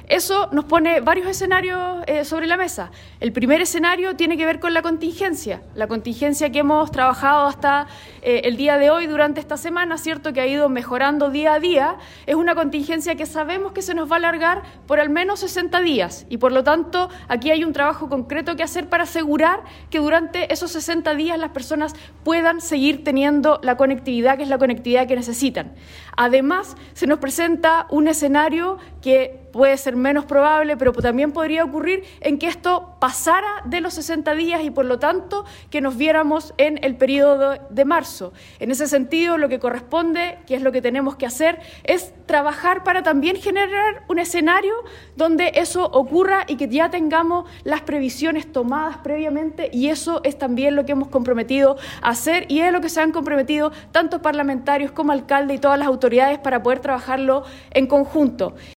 Eso nos pone varios escenarios sobre la mesa. El primer escenario tiene que ver con la contingencia que hemos trabajado hasta el día de hoy durante esta semana, ¿cierto?, que ha ido mejorando día a día. Es una contingencia que sabemos que se nos va a alargar por al menos 60 días y por lo tanto aquí hay un trabajo concreto que hacer para asegurar que durante esos 60 días las personas puedan seguir teniendo la conectividad, que es la conectividad que necesitan. Además, se nos presenta un escenario que puede ser menos probable, pero también podría ocurrir en que esto pasara de los 60 días y por lo tanto que nos viéramos en el periodo de marzo. En ese sentido, lo que corresponde, que es lo que tenemos que hacer, es trabajar para también generar un escenario donde eso ocurra y que ya tengamos las previsiones tomadas previamente, y eso es también lo que hemos comprometido a hacer y es lo que se han comprometido tanto parlamentarios como alcaldes y todas las autoridades para poder trabajarlo en conjunto.